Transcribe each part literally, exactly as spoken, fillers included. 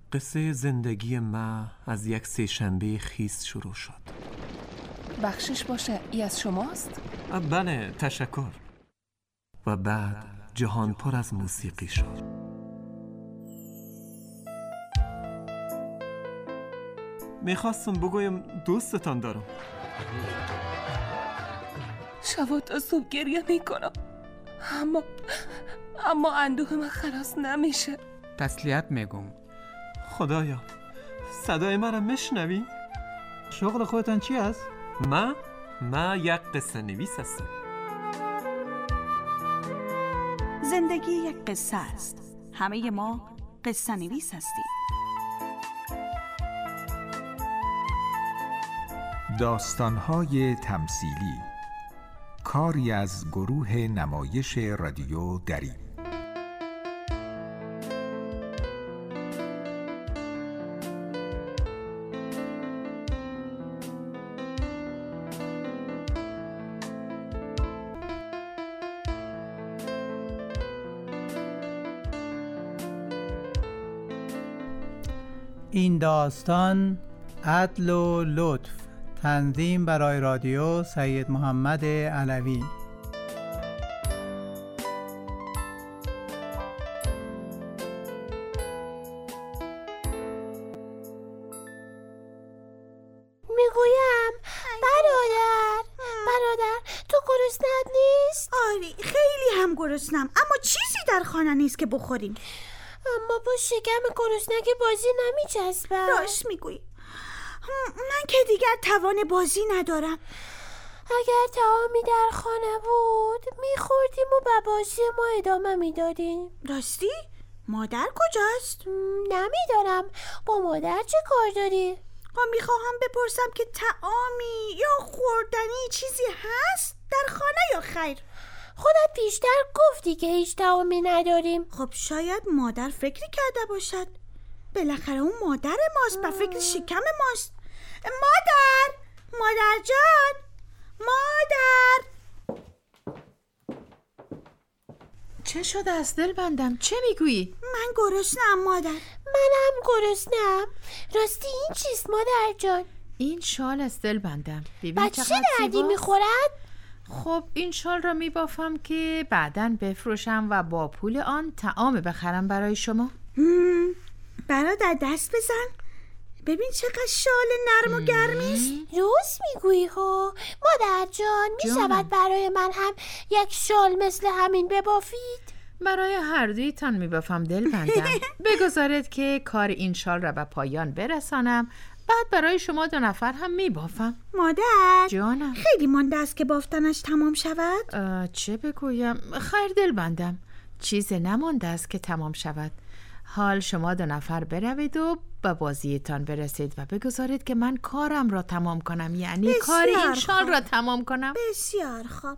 قصه زندگی ما از یک سه‌شنبه خیس شروع شد. بخشش باشه، ای از شماست؟ بله، تشکر. و بعد جهان پر از موسیقی شد. میخواستم بگویم دوستتان دارم. شب تا صبح گریه میکنم، اما اما اندوه من خلاص نمیشه. تسلیت میگم. خدایا، صدای مرا میشنوی؟ شغل خودتان چی است؟ ما ما یک قصه نویس هستم. زندگی یک قصه است. همه ما قصه نویس هستیم. داستان‌های تمثیلی، کاری از گروه نمایش رادیو دری. این داستان عدل و لطف، تنظیم برای رادیو سید محمد علوی. میگویم برادر برادر تو گرسنت نیست؟ آره خیلی هم گرسنم، اما چیزی در خانه نیست که بخوریم. اما با شکم گرسنه که بازی نمیچسبه. راست میگویی، من که دیگر توان بازی ندارم. اگر طعامی در خانه بود میخوردیم و به بازی ما ادامه میدادیم. راستی؟ مادر کجاست؟ نمیدانم، با مادر چه کار داری؟ میخواهم بپرسم که طعامی یا خوردنی چیزی هست در خانه یا خیر؟ خودت پیشتر گفتی که هیچ طعامی نداریم. خب شاید مادر فکری کرده باشد. بالاخره اون مادر ماست، به فکر شکم ماست. مادر مادر جان، مادر. چه شده از دل بندم؟ چه میگویی؟ من گرسنه‌ام مادر. منم گرسنه‌ام. راستی این چیست مادر جان؟ این شال از دل بندم. ببین چه دردی میخورد؟ خب این شال را میبافم که بعداً بفروشم و با پول آن طعام بخرم برای شما. برادر دست بزن، ببین چقدر شال نرم و گرمی. روز میگویی ها مادر جان، میشود برای من هم یک شال مثل همین ببافید؟ برای هر دویتان میبافم دل بندم. بگذارید که کار این شال را به پایان برسانم، بعد برای شما دو نفر هم میبافم. مادر جانم، خیلی مانده است که بافتنش تمام شود. چه بگویم؟ خیر دل بندم، چیز نمانده است که تمام شود. حال شما دو نفر بروید و به بازیتان برسید و بگذارید که من کارم را تمام کنم، یعنی کار این شال را تمام کنم. بسیار خوب.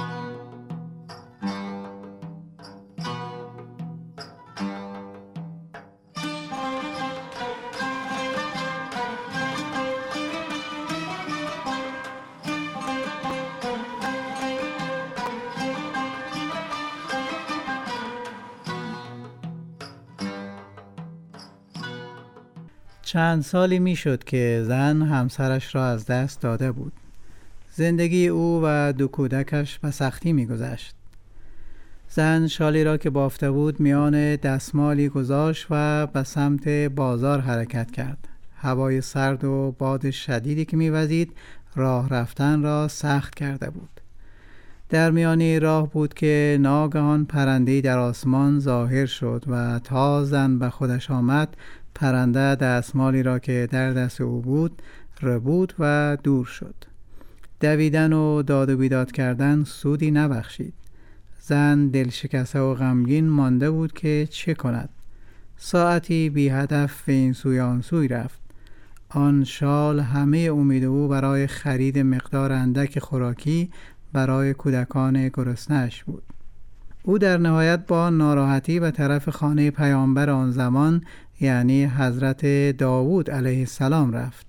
چند سالی می شد که زن همسرش را از دست داده بود. زندگی او و دو کودکش به سختی می گذشت. زن شالی را که بافته بود میان دستمالی گذاشت و به سمت بازار حرکت کرد. هوای سرد و باد شدیدی که می وزید راه رفتن را سخت کرده بود. در میانی راه بود که ناگهان پرنده‌ای در آسمان ظاهر شد و تا زن به خودش آمد، پرنده دستمالی را که در دست او بود ربود و دور شد. دویدن و داد و بیداد کردن سودی نبخشید. زن دل شکسته و غمگین مانده بود که چه کند. ساعتی بی هدف به این سوی آن سوی رفت. آن شال همه امید او برای خرید مقدار اندک خوراکی برای کودکان گرسنه‌اش بود. او در نهایت با ناراحتی به طرف خانه پیامبر آن زمان، یعنی حضرت داوود علیه السلام رفت.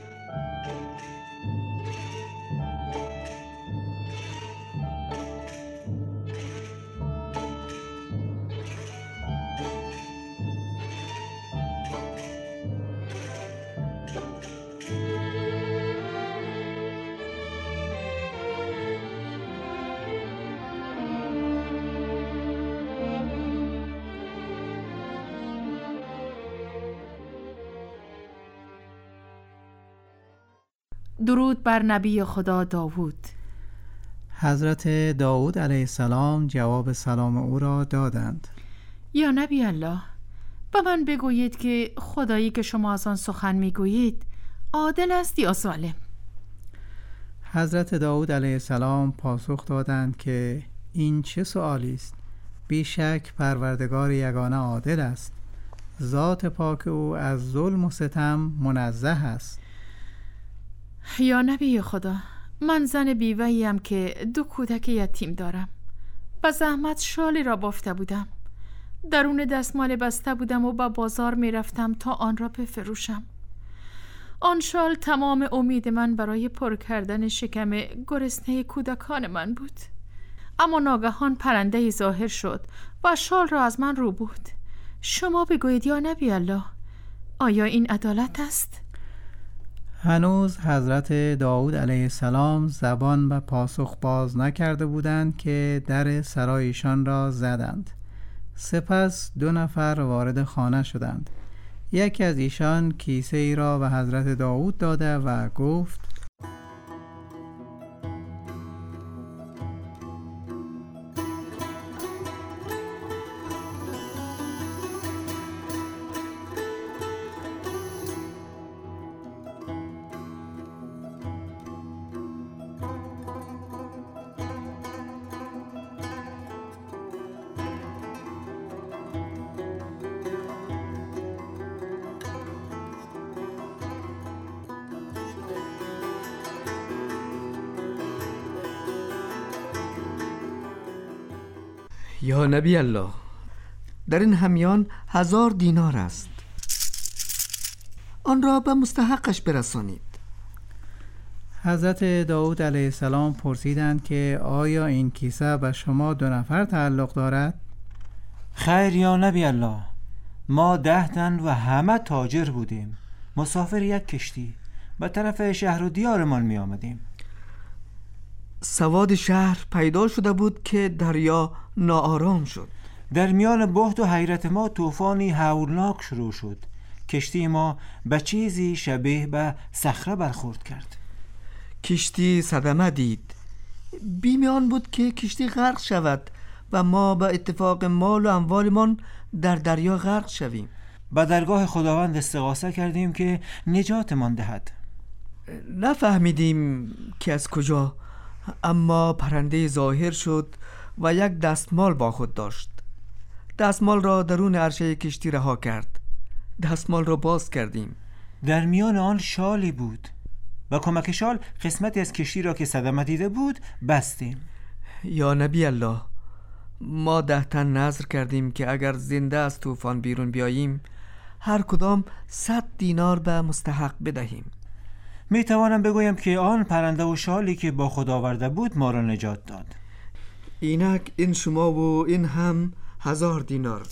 درود بر نبی خدا داوود. حضرت داود علیه السلام جواب سلام او را دادند. یا نبی الله، به من بگویید که خدایی که شما از آن سخن میگویید عادل است یا ظالم؟ حضرت داود علیه السلام پاسخ دادند که این چه سؤالی است؟ بیشک پروردگار یگانه عادل است. ذات پاک او از ظلم و ستم منزه است. یا نبی خدا، من زن بیوه‌ایم که دو کودک یتیم دارم. با زحمت شالی را بافته بودم، درون دستمال بسته بودم و به بازار می رفتم تا آن را بفروشم. آن شال تمام امید من برای پر کردن شکم گرسنه کودکان من بود. اما ناگهان پرنده ظاهر شد و شال را از من رو بود. شما بگویید یا نبی الله، آیا این عدالت است؟ هنوز حضرت داود علیه السلام زبان به پاسخ باز نکرده بودند که در سرایشان را زدند. سپس دو نفر وارد خانه شدند. یکی از ایشان کیسه ای را به حضرت داود داده و گفت: یا نبی الله، در این همیان هزار دینار است، آن را به مستحقش برسانید. حضرت داود علیه السلام پرسیدند که آیا این کیسه به شما دو نفر تعلق دارد؟ خیر یا نبی الله، ما ده تن و همه تاجر بودیم، مسافر یک کشتی به طرف شهر و دیارمان می آمدیم. سواد شهر پیدا شده بود که دریا ناآرام شد. در میان بحت و حیرت ما طوفانی هولناک شروع شد. کشتی ما به چیزی شبیه به صخره برخورد کرد. کشتی صدمه دید. بیم آن بود که کشتی غرق شود و ما به اتفاق مال و اموالمان در دریا غرق شویم. به درگاه خداوند استغاثه کردیم که نجاتمان دهد. نفهمیدیم که از کجا، اما پرنده ظاهر شد و یک دستمال با خود داشت. دستمال را درون عرشه کشتی رها کرد. دستمال را باز کردیم. در میان آن شالی بود و کمک شال قسمتی از کشتی را که صدمه دیده بود بستیم. یا نبی الله، ما ده تن نذر کردیم که اگر زنده از طوفان بیرون بیاییم هر کدام صد دینار به مستحق بدهیم. می توانم بگویم که آن پرنده و شالی که با خود آورده بود ما را نجات داد. اینک این شما و این هم هزار دینار.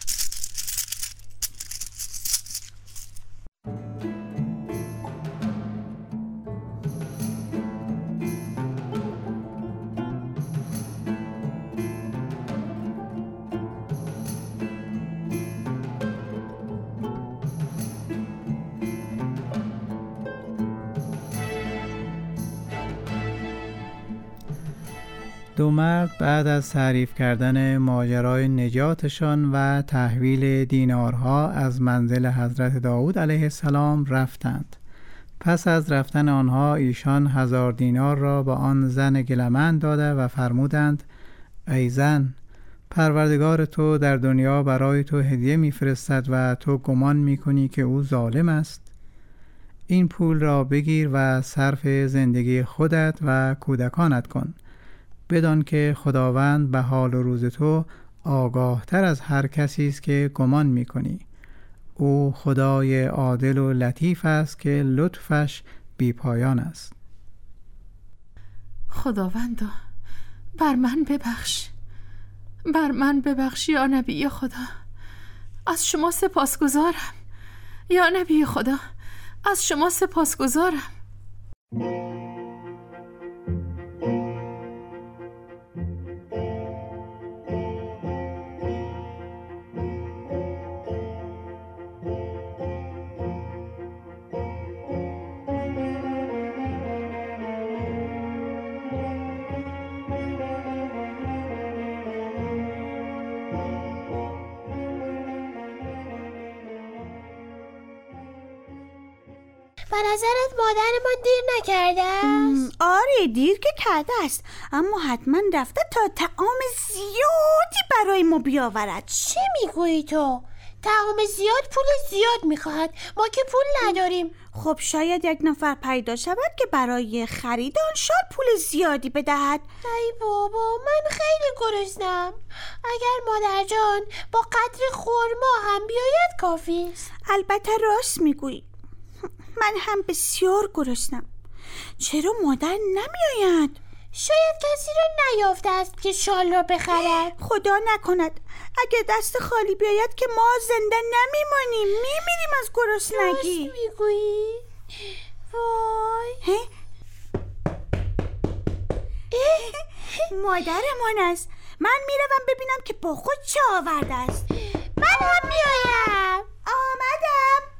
دو مرد بعد از تعریف کردن ماجرای نجاتشان و تحویل دینارها از منزل حضرت داود علیه السلام رفتند. پس از رفتن آنها ایشان هزار دینار را به آن زن گلمند داده و فرمودند: ای زن، پروردگار تو در دنیا برای تو هدیه میفرستد و تو گمان میکنی که او ظالم است. این پول را بگیر و صرف زندگی خودت و کودکانت کن، بدان که خداوند به حال و روز تو آگاه تر از هر کسی است که گمان می کنی. او خدای عادل و لطیف است که لطفش بی پایان است. خداوندا بر من ببخش، بر من ببخش یا نبی خدا، از شما سپاسگزارم. یا نبی خدا، از شما سپاسگزارم. به نظرت مادرمان دیر نکرده است؟ آره دیر که کرده است، اما حتما رفته تا طعام زیادی برای ما بیاورد. چی میگویی تو؟ طعام زیاد پول زیاد میخواهد، ما که پول نداریم. خب شاید یک نفر پیدا شود که برای خرید آن شال پول زیادی بدهد. ای بابا من خیلی گرسنم. اگر مادر جان با قدر خورما هم بیاید کافی است. البته راست میگویی، من هم بسیار گرسنم. چرا مادر نمیآید؟ شاید کسی را نیافته است که شال را بخرد. خدا نکند اگه دست خالی بیاید که ما زنده نمیمانیم، میمیریم از گرسنگی. راست میگویی؟ وای مادرمان است. من میروم ببینم که با خود چه آورده است. من هم میایم. آمدم.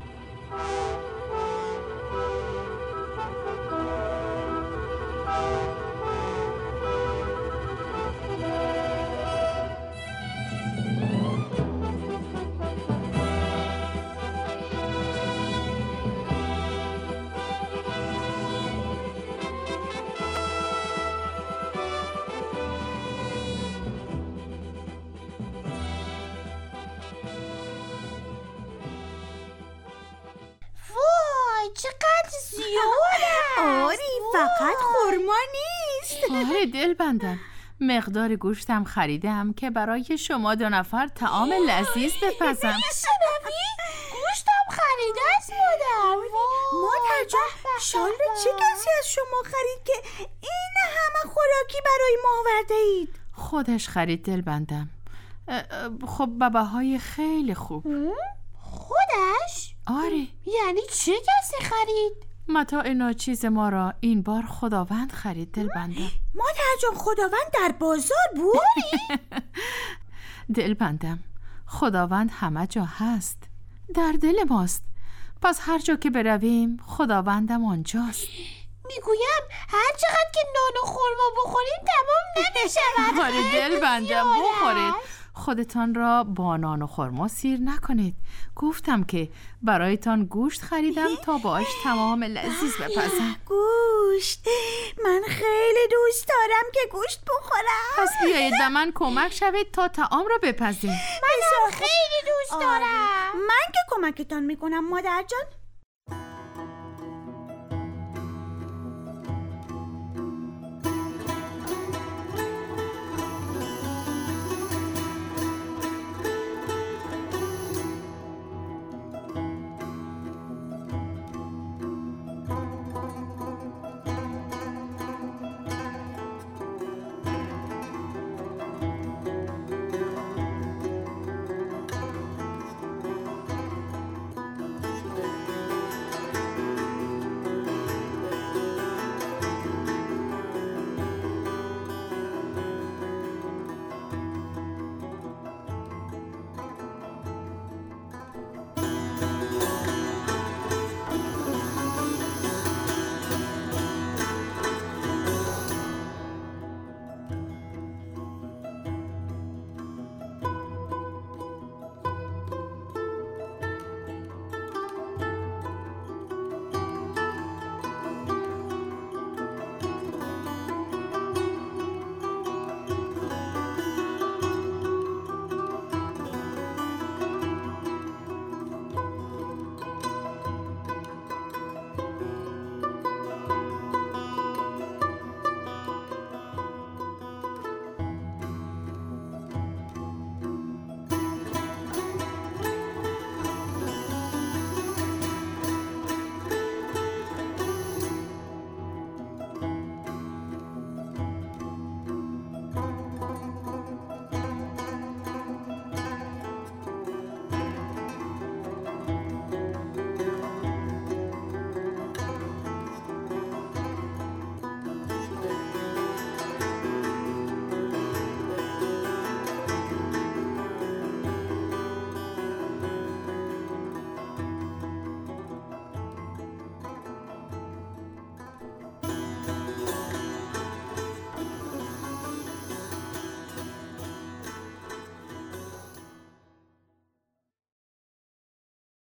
چقدر زیاده. آری فقط خورما نیست. آره دل بندم، مقدار گوشتم خریدم که برای شما دو نفر طعام لذیذ بپزم. میشنوی؟ گوشتم خریده است مادر. مادر جان شال رو چه کسی از شما خرید که این همه خوراکی برای ما آورده اید؟ خودش خرید دل بندم. خب باباهای خیلی خوب. خودش؟ آره. یعنی چه کسی خرید؟ متاع ناچیز ما را این بار خداوند خرید دل بندم. مادر جان خداوند در بازار بود؟ دل بندم خداوند همه جا هست، در دل ماست. پس هر جا که برویم خداوندم آنجاست. میگویم هر چقدر که نان و خورما بخوریم تمام نمیشود. آره دل بندم بخورید، خودتان را با نان و خرما سیر نکنید. گفتم که برایتان گوشت خریدم تا باش تمام لذیذ بپزم. گوشت، من خیلی دوست دارم که گوشت بخورم. پس بیایید به من کمک شوید تا طعام را بپزیم. من خیلی دوست دارم. من که کمکتان میکنم مادر جان.